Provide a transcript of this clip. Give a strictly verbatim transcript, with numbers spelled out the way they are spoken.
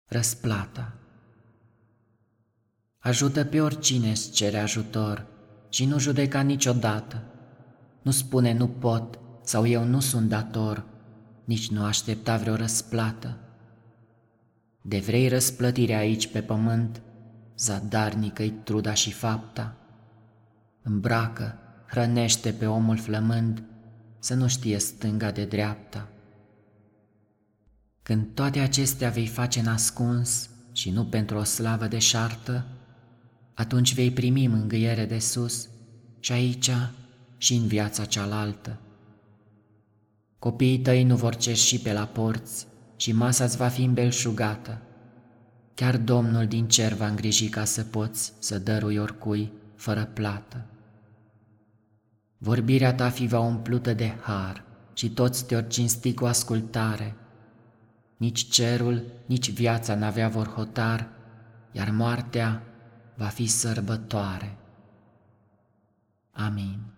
Răsplata. Ajută pe oricine îți cere ajutor și nu judeca niciodată. Nu spune nu pot sau eu nu sunt dator, nici nu aștepta vreo răsplată. De vrei răsplătire aici pe pământ, zadarnică-i truda și fapta. Îmbracă, hrănește pe omul flămând, să nu știe stânga de dreapta. Când toate acestea vei face nascuns și nu pentru o slavă deșartă, atunci vei primi mângâiere de sus și aici și în viața cealaltă. Copiii tăi nu vor cerși pe la porți și masa-ți va fi îmbelșugată. Chiar Domnul din cer va îngriji ca să poți să dărui oricui fără plată. Vorbirea ta fi va umplută de har și toți te-or cinsti cu ascultare. Nici cerul, nici viața n-avea vor hotar, iar moartea va fi sărbătoare. Amin.